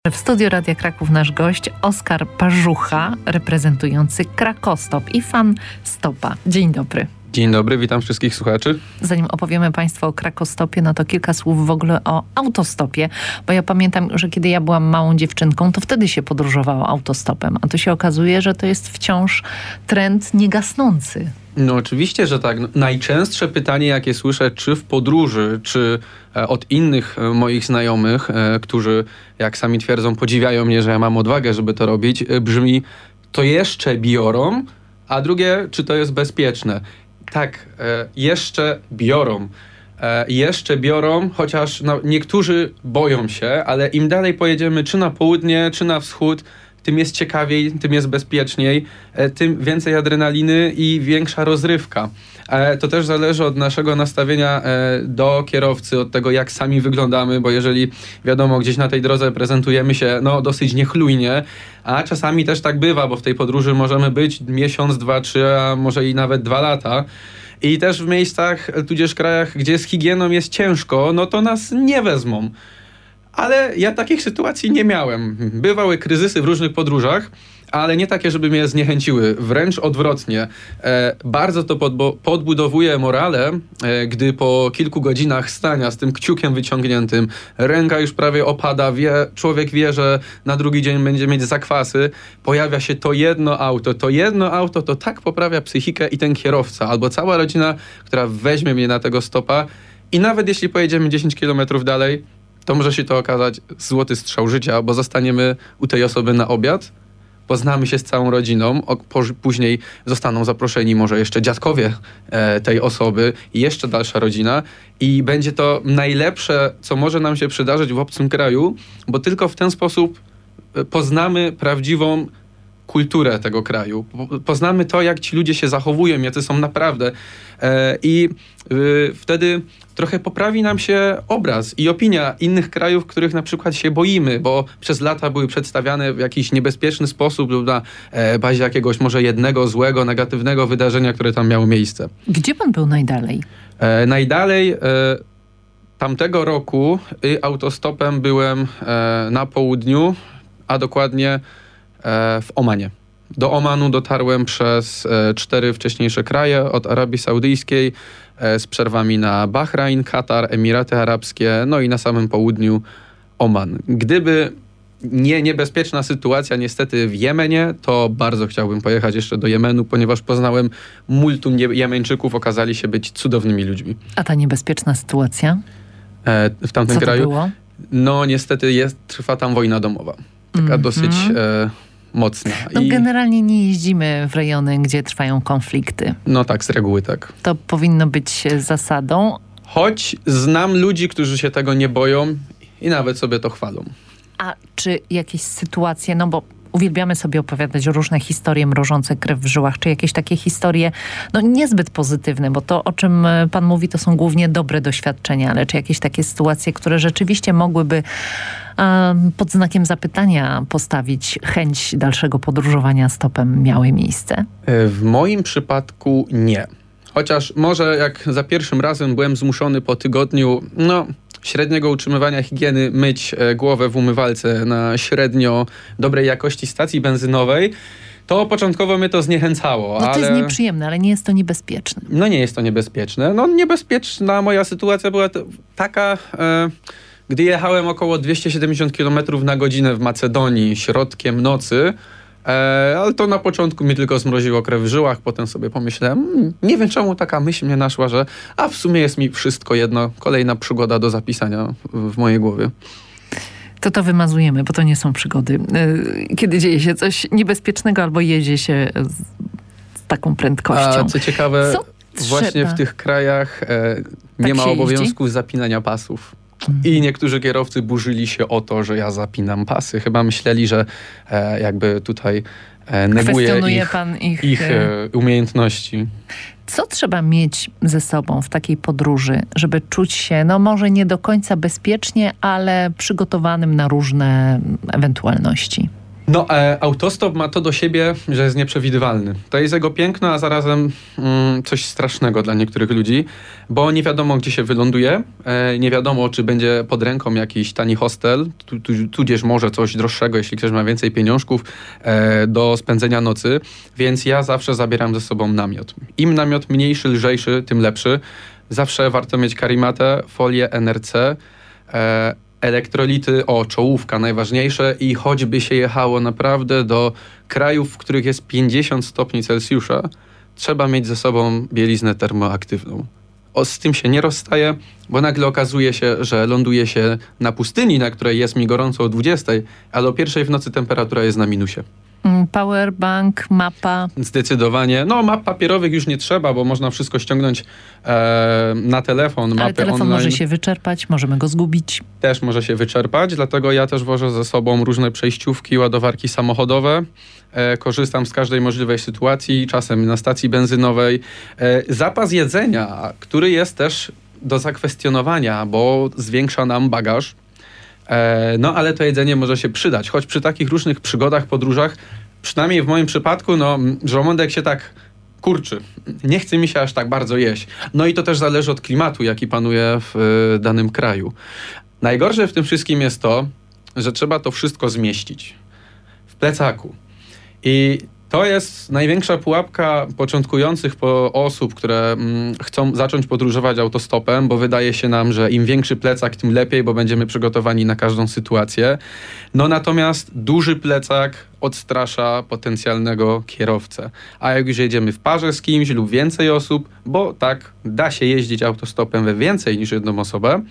W studiu Radia Kraków nasz gość Oskar Parzucha, reprezentujący Krakostop i fan Stopa. Dzień dobry. Dzień dobry, witam wszystkich słuchaczy. Zanim opowiemy Państwu o Krakostopie, no to kilka słów w ogóle o autostopie, bo ja pamiętam, że kiedy ja byłam małą dziewczynką, to wtedy się podróżowało autostopem, a tu się okazuje, że to jest wciąż trend niegasnący. No oczywiście, że tak. Najczęstsze pytanie, jakie słyszę, czy w podróży, czy od innych moich znajomych, którzy, jak sami twierdzą, podziwiają mnie, że ja mam odwagę, żeby to robić, brzmi: to jeszcze biorą, a drugie, czy to jest bezpieczne? Tak, jeszcze biorą. Jeszcze biorą, chociaż niektórzy boją się, ale im dalej pojedziemy, czy na południe, czy na wschód, tym jest ciekawiej, tym jest bezpieczniej, tym więcej adrenaliny i większa rozrywka. To też zależy od naszego nastawienia do kierowcy, od tego, jak sami wyglądamy, bo jeżeli, wiadomo, gdzieś na tej drodze prezentujemy się dosyć niechlujnie, a czasami też tak bywa, bo w tej podróży możemy być miesiąc, 2, 3, a może i nawet 2 lata. I też w miejscach, tudzież krajach, gdzie z higieną jest ciężko, no to nas nie wezmą. Ale ja takich sytuacji nie miałem. Bywały kryzysy w różnych podróżach, ale nie takie, żeby mnie zniechęciły. Wręcz odwrotnie. Bardzo to podbudowuje morale, gdy po kilku godzinach stania z tym kciukiem wyciągniętym, ręka już prawie opada, człowiek wie, że na drugi dzień będzie mieć zakwasy, pojawia się to jedno auto. To jedno auto to tak poprawia psychikę i ten kierowca, albo cała rodzina, która weźmie mnie na tego stopa i nawet jeśli pojedziemy 10 km dalej, to może się to okazać złoty strzał życia, bo zostaniemy u tej osoby na obiad, poznamy się z całą rodziną, później zostaną zaproszeni może jeszcze dziadkowie tej osoby i jeszcze dalsza rodzina i będzie to najlepsze, co może nam się przydarzyć w obcym kraju, bo tylko w ten sposób poznamy prawdziwą kulturę tego kraju. Poznamy to, jak ci ludzie się zachowują, jacy są naprawdę. I wtedy trochę poprawi nam się obraz i opinia innych krajów, których na przykład się boimy, bo przez lata były przedstawiane w jakiś niebezpieczny sposób lub na bazie jakiegoś może jednego złego, negatywnego wydarzenia, które tam miało miejsce. Gdzie pan był najdalej? Najdalej tamtego roku autostopem byłem na południu, a dokładnie w Omanie. Do Omanu dotarłem przez 4 wcześniejsze kraje, od Arabii Saudyjskiej, z przerwami na Bahrajn, Katar, Emiraty Arabskie, no i na samym południu Oman. Gdyby nie niebezpieczna sytuacja niestety w Jemenie, to bardzo chciałbym pojechać jeszcze do Jemenu, ponieważ poznałem multum Jemeńczyków, okazali się być cudownymi ludźmi. A ta niebezpieczna sytuacja? W tamtym kraju? Było? No niestety trwa tam wojna domowa. Taka dosyć mocna. No generalnie nie jeździmy w rejony, gdzie trwają konflikty. No tak, z reguły tak. To powinno być zasadą. Choć znam ludzi, którzy się tego nie boją i nawet sobie to chwalą. A czy jakieś sytuacje, no bo uwielbiamy sobie opowiadać różne historie mrożące krew w żyłach, czy jakieś takie historie, no niezbyt pozytywne, bo to, o czym pan mówi, to są głównie dobre doświadczenia, ale czy jakieś takie sytuacje, które rzeczywiście mogłyby pod znakiem zapytania postawić chęć dalszego podróżowania stopem, miały miejsce? W moim przypadku nie. Chociaż może jak za pierwszym razem byłem zmuszony po tygodniu, średniego utrzymywania higieny myć głowę w umywalce na średnio dobrej jakości stacji benzynowej, to początkowo mnie to zniechęcało. To jest nieprzyjemne, ale nie jest to niebezpieczne. No nie jest to niebezpieczne. No niebezpieczna moja sytuacja była taka, gdy jechałem około 270 km na godzinę w Macedonii środkiem nocy, ale to na początku mi tylko zmroziło krew w żyłach, potem sobie pomyślałem, nie wiem czemu taka myśl mnie naszła, że w sumie jest mi wszystko jedno, kolejna przygoda do zapisania w mojej głowie. To wymazujemy, bo to nie są przygody. Kiedy dzieje się coś niebezpiecznego albo jedzie się z taką prędkością. A co ciekawe, właśnie w tych krajach nie ma obowiązku zapinania pasów. I niektórzy kierowcy burzyli się o to, że ja zapinam pasy. Chyba myśleli, że jakby tutaj neguję ich umiejętności. Co trzeba mieć ze sobą w takiej podróży, żeby czuć się, może nie do końca bezpiecznie, ale przygotowanym na różne ewentualności? No, autostop ma to do siebie, że jest nieprzewidywalny. To jest jego piękno, a zarazem coś strasznego dla niektórych ludzi, bo nie wiadomo, gdzie się wyląduje, nie wiadomo, czy będzie pod ręką jakiś tani hostel, tudzież może coś droższego, jeśli ktoś ma więcej pieniążków do spędzenia nocy, więc ja zawsze zabieram ze sobą namiot. Im namiot mniejszy, lżejszy, tym lepszy. Zawsze warto mieć karimatę, folię NRC, elektrolity, czołówka najważniejsze i choćby się jechało naprawdę do krajów, w których jest 50 stopni Celsjusza, trzeba mieć ze sobą bieliznę termoaktywną. Z tym się nie rozstaję, bo nagle okazuje się, że ląduje się na pustyni, na której jest mi gorąco o 20, ale o 1 w nocy temperatura jest na minusie. Powerbank, mapa. Zdecydowanie. No, map papierowych już nie trzeba, bo można wszystko ściągnąć na telefon. Ale telefon online może się wyczerpać, możemy go zgubić. też może się wyczerpać, dlatego ja też wożę ze sobą różne przejściówki, ładowarki samochodowe. Korzystam z każdej możliwej sytuacji, czasem na stacji benzynowej. Zapas jedzenia, który jest też do zakwestionowania, bo zwiększa nam bagaż. No, ale to jedzenie może się przydać, choć przy takich różnych przygodach, podróżach, przynajmniej w moim przypadku, no, żołądek się tak kurczy. Nie chce mi się aż tak bardzo jeść. No i to też zależy od klimatu, jaki panuje w danym kraju. Najgorsze w tym wszystkim jest to, że trzeba to wszystko zmieścić w plecaku. I to jest największa pułapka początkujących osób, które chcą zacząć podróżować autostopem, bo wydaje się nam, że im większy plecak, tym lepiej, bo będziemy przygotowani na każdą sytuację. No natomiast duży plecak odstrasza potencjalnego kierowcę. A jak już jedziemy w parze z kimś lub więcej osób, bo tak, da się jeździć autostopem we więcej niż jedną osobę,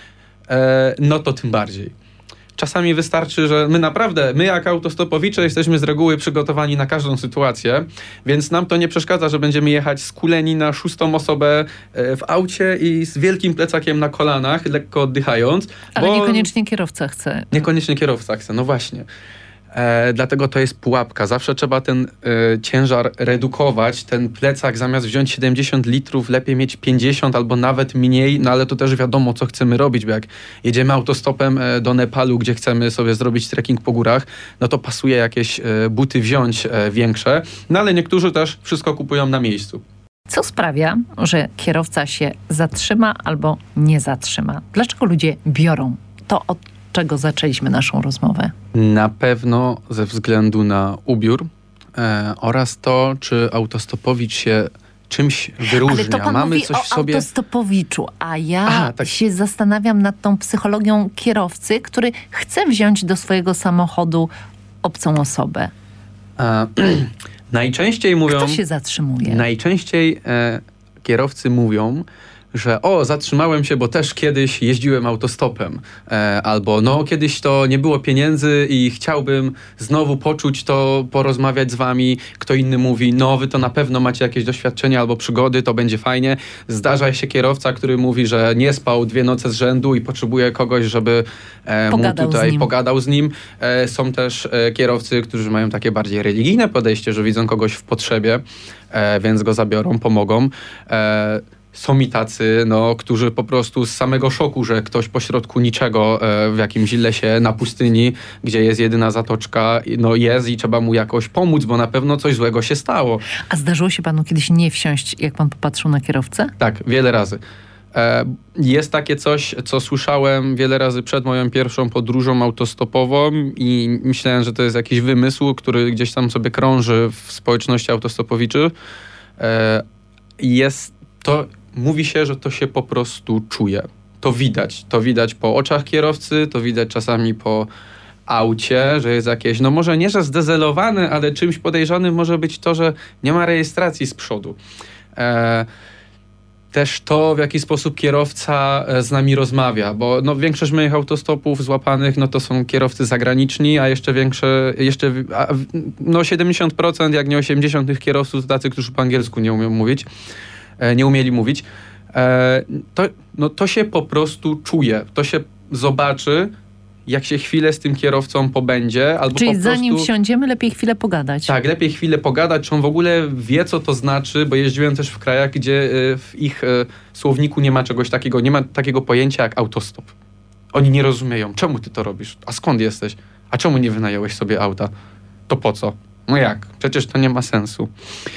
no to tym bardziej. Czasami wystarczy, że my jak autostopowicze jesteśmy z reguły przygotowani na każdą sytuację, więc nam to nie przeszkadza, że będziemy jechać skuleni na 6. osobę w aucie i z wielkim plecakiem na kolanach, lekko oddychając. Ale niekoniecznie kierowca chce. Niekoniecznie kierowca chce, no właśnie. Dlatego to jest pułapka. Zawsze trzeba ten ciężar redukować. Ten plecak zamiast wziąć 70 litrów, lepiej mieć 50 albo nawet mniej, no ale to też wiadomo, co chcemy robić, bo jak jedziemy autostopem do Nepalu, gdzie chcemy sobie zrobić trekking po górach, no to pasuje jakieś buty wziąć większe, no ale niektórzy też wszystko kupują na miejscu. Co sprawia, że kierowca się zatrzyma albo nie zatrzyma? Dlaczego ludzie biorą to, od czego zaczęliśmy naszą rozmowę? Na pewno ze względu na ubiór oraz to, czy autostopowicz się czymś wyróżnia. Ale to pan mamy mówi coś w sobie. Autostopowiczu, a ja tak. się zastanawiam nad tą psychologią kierowcy, który chce wziąć do swojego samochodu obcą osobę. Najczęściej mówią... Kto się zatrzymuje? Najczęściej kierowcy mówią, że zatrzymałem się, bo też kiedyś jeździłem autostopem. Albo kiedyś to nie było pieniędzy i chciałbym znowu poczuć to, porozmawiać z wami. Kto inny mówi, wy to na pewno macie jakieś doświadczenia albo przygody, to będzie fajnie. Zdarza się kierowca, który mówi, że nie spał 2 noce z rzędu i potrzebuje kogoś, żeby pogadał z nim. Są też kierowcy, którzy mają takie bardziej religijne podejście, że widzą kogoś w potrzebie, więc go zabiorą, pomogą. Są i tacy, którzy po prostu z samego szoku, że ktoś pośrodku niczego w jakimś lesie na pustyni, gdzie jest jedyna zatoczka, jest i trzeba mu jakoś pomóc, bo na pewno coś złego się stało. A zdarzyło się panu kiedyś nie wsiąść, jak pan popatrzył na kierowcę? Tak, wiele razy. Jest takie coś, co słyszałem wiele razy przed moją pierwszą podróżą autostopową i myślałem, że to jest jakiś wymysł, który gdzieś tam sobie krąży w społeczności autostopowiczych. Mówi się, że to się po prostu czuje. To widać po oczach kierowcy, to widać czasami po aucie, że jest jakieś, może nie, że zdezelowany, ale czymś podejrzanym może być to, że nie ma rejestracji z przodu. Też to, w jaki sposób kierowca z nami rozmawia, bo większość moich autostopów złapanych, to są kierowcy zagraniczni, a jeszcze 70%, jak nie 80% tych kierowców to tacy, którzy po angielsku nie umieli mówić. To się po prostu czuje. To się zobaczy, jak się chwilę z tym kierowcą pobędzie. Czyli zanim wsiądziemy, lepiej chwilę pogadać. Tak, lepiej chwilę pogadać, czy on w ogóle wie, co to znaczy, bo jeździłem też w krajach, gdzie w ich słowniku nie ma czegoś takiego, nie ma takiego pojęcia jak autostop. Oni nie rozumieją, czemu ty to robisz, a skąd jesteś? A czemu nie wynająłeś sobie auta? To po co? No jak? Przecież to nie ma sensu.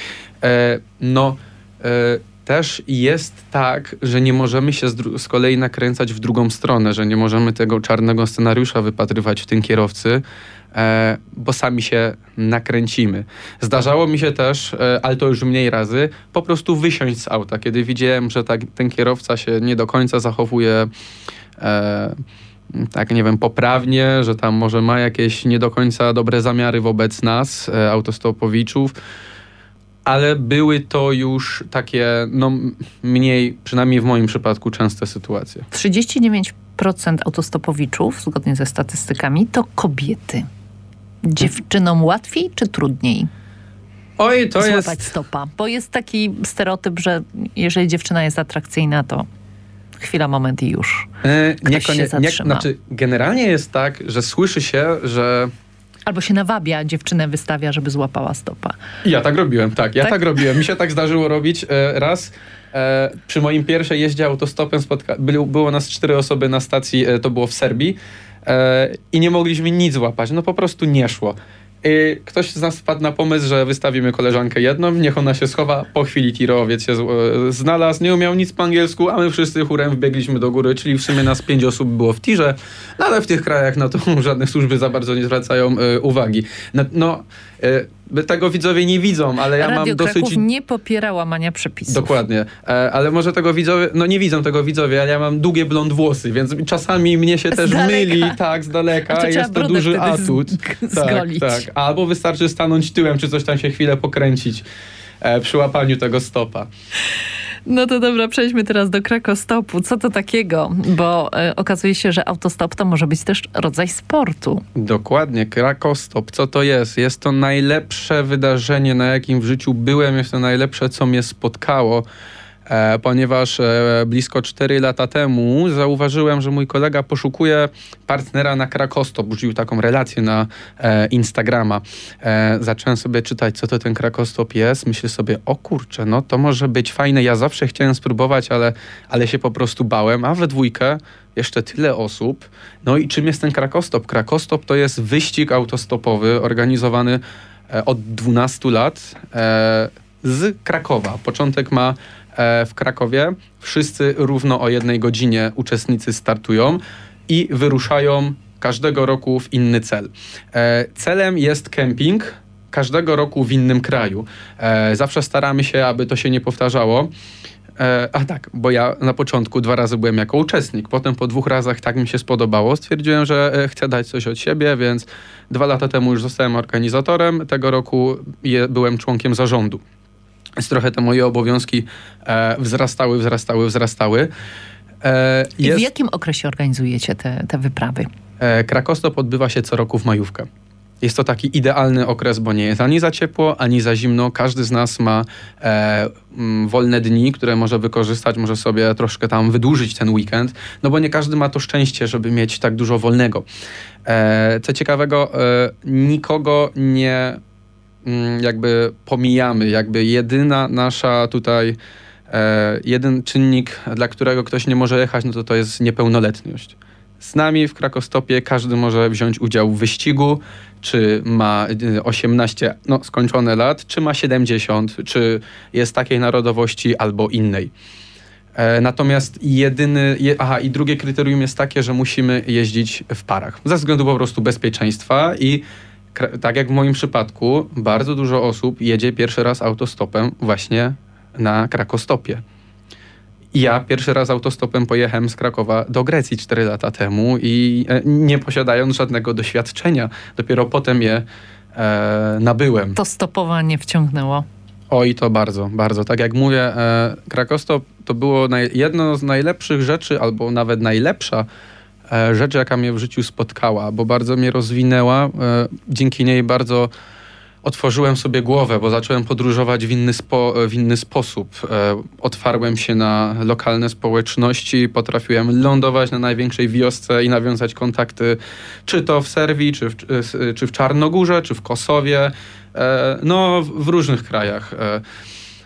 Też jest tak, że nie możemy się z kolei nakręcać w drugą stronę, że nie możemy tego czarnego scenariusza wypatrywać w tym kierowcy, bo sami się nakręcimy. Zdarzało mi się też, ale to już mniej razy, po prostu wysiąść z auta, kiedy widziałem, że ten kierowca się nie do końca zachowuje tak, nie wiem, poprawnie, że tam może ma jakieś nie do końca dobre zamiary wobec nas, autostopowiczów, ale były to już takie, mniej, przynajmniej w moim przypadku, częste sytuacje. 39% autostopowiczów, zgodnie ze statystykami, to kobiety. Dziewczynom łatwiej czy trudniej? Oj, to złapać stopa? Bo jest taki stereotyp, że jeżeli dziewczyna jest atrakcyjna, to chwila, moment i już ktoś się zatrzyma. Generalnie jest tak, że słyszy się, że... Albo się nawabia, dziewczynę wystawia, żeby złapała stopa. Ja tak robiłem, tak. Tak robiłem. Mi się tak zdarzyło robić raz. Przy moim pierwszej jeździe autostopem było nas 4 osoby na stacji, to było w Serbii i nie mogliśmy nic złapać. No po prostu nie szło. Ktoś z nas wpadł na pomysł, że wystawimy koleżankę jedną, niech ona się schowa, po chwili tirowiec się znalazł, nie umiał nic po angielsku, a my wszyscy chórem wbiegliśmy do góry, czyli w sumie nas 5 osób było w tirze, no ale w tych krajach na to żadne służby za bardzo nie zwracają uwagi. Tego widzowie nie widzą, ale ja Radio mam dosyć... Kraków nie popiera łamania przepisów. Dokładnie. Ale może tego widzowie... nie widzą tego widzowie, ale ja mam długie blond włosy, więc czasami mnie się też myli z daleka. Jest to duży atut. Zgolić. Tak. Albo wystarczy stanąć tyłem, czy coś tam się chwilę pokręcić przy łapaniu tego stopa. No to dobra, przejdźmy teraz do krakostopu. Co to takiego? Bo okazuje się, że autostop to może być też rodzaj sportu. Dokładnie. Krakostop. Co to jest? Jest to najlepsze wydarzenie, na jakim w życiu byłem. Jest to najlepsze, co mnie spotkało. Ponieważ blisko 4 lata temu zauważyłem, że mój kolega poszukuje partnera na Krakostop. Wrzucił taką relację na Instagrama. Zacząłem sobie czytać, co to ten Krakostop jest. Myślę sobie, o kurczę, no to może być fajne. Ja zawsze chciałem spróbować, ale się po prostu bałem. A we dwójkę jeszcze tyle osób. No i czym jest ten Krakostop? Krakostop to jest wyścig autostopowy organizowany od 12 lat z Krakowa. Początek ma w Krakowie. Wszyscy równo o 1 godzinie uczestnicy startują i wyruszają każdego roku w inny cel. Celem jest kemping, każdego roku w innym kraju. Zawsze staramy się, aby to się nie powtarzało. Bo ja na początku 2 razy byłem jako uczestnik. Potem po 2 razach tak mi się spodobało. Stwierdziłem, że chcę dać coś od siebie, więc 2 lata temu już zostałem organizatorem. Tego roku byłem członkiem zarządu. Więc trochę te moje obowiązki wzrastały. I w jakim okresie organizujecie te wyprawy? Krakostop odbywa się co roku w majówkę. Jest to taki idealny okres, bo nie jest ani za ciepło, ani za zimno. Każdy z nas ma wolne dni, które może wykorzystać, może sobie troszkę tam wydłużyć ten weekend, no bo nie każdy ma to szczęście, żeby mieć tak dużo wolnego. Co ciekawego, nikogo nie jakby pomijamy, jakby jedyna nasza tutaj, jeden czynnik, dla którego ktoś nie może jechać, no to jest niepełnoletność. Z nami w Krakostopie każdy może wziąć udział w wyścigu, czy ma 18 skończone lat, czy ma 70, czy jest takiej narodowości albo innej. Natomiast i drugie kryterium jest takie, że musimy jeździć w parach, ze względu po prostu bezpieczeństwa i tak jak w moim przypadku, bardzo dużo osób jedzie pierwszy raz autostopem właśnie na Krakostopie. I ja pierwszy raz autostopem pojechałem z Krakowa do Grecji 4 lata temu i nie posiadając żadnego doświadczenia, dopiero potem je nabyłem. To stopowanie wciągnęło. Oj, to bardzo, bardzo. Tak jak mówię, Krakostop to było jedno z najlepszych rzeczy, albo nawet najlepsza rzecz, jaka mnie w życiu spotkała, bo bardzo mnie rozwinęła. Dzięki niej bardzo otworzyłem sobie głowę, bo zacząłem podróżować w inny sposób. Otwarłem się na lokalne społeczności, potrafiłem lądować na największej wiosce i nawiązać kontakty, czy to w Serbii, czy w Czarnogórze, czy w Kosowie, w różnych krajach.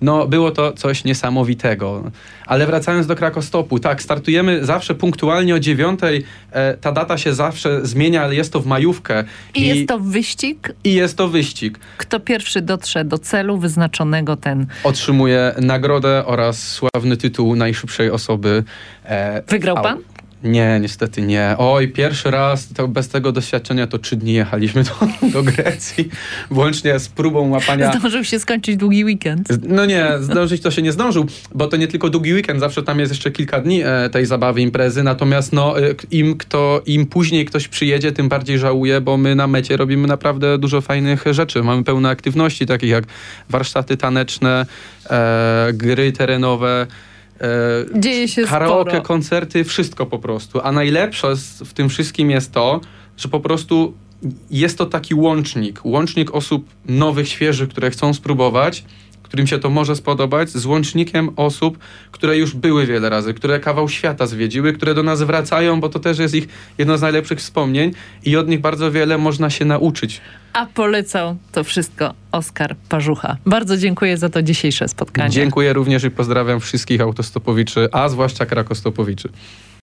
no było to coś niesamowitego. Ale wracając do Krakostopu, tak, startujemy zawsze punktualnie o 9:00. Ta data się zawsze zmienia, ale jest to w majówkę. I jest to wyścig? I jest to wyścig. Kto pierwszy dotrze do celu wyznaczonego, ten otrzymuje nagrodę oraz sławny tytuł najszybszej osoby. Wygrał pan? Nie, niestety nie. Oj, pierwszy raz to bez tego doświadczenia to 3 dni jechaliśmy do Grecji, włącznie z próbą łapania... Zdążył się skończyć długi weekend. No nie, zdążyć to się nie zdążył, bo to nie tylko długi weekend, zawsze tam jest jeszcze kilka dni tej zabawy, imprezy, natomiast no, im później ktoś przyjedzie, tym bardziej żałuje, bo my na mecie robimy naprawdę dużo fajnych rzeczy. Mamy pełne aktywności, takich jak warsztaty taneczne, gry terenowe, dzieje się karaoke, sporo. koncerty, wszystko po prostu. A najlepsze w tym wszystkim jest to, że po prostu jest to taki łącznik osób nowych, świeżych, które chcą spróbować, którym się to może spodobać, z łącznikiem osób, które już były wiele razy, które kawał świata zwiedziły, które do nas wracają, bo to też jest ich jedno z najlepszych wspomnień i od nich bardzo wiele można się nauczyć. A polecał to wszystko Oskar Parzucha. Bardzo dziękuję za to dzisiejsze spotkanie. Dziękuję również i pozdrawiam wszystkich autostopowiczy, a zwłaszcza krakostopowiczy.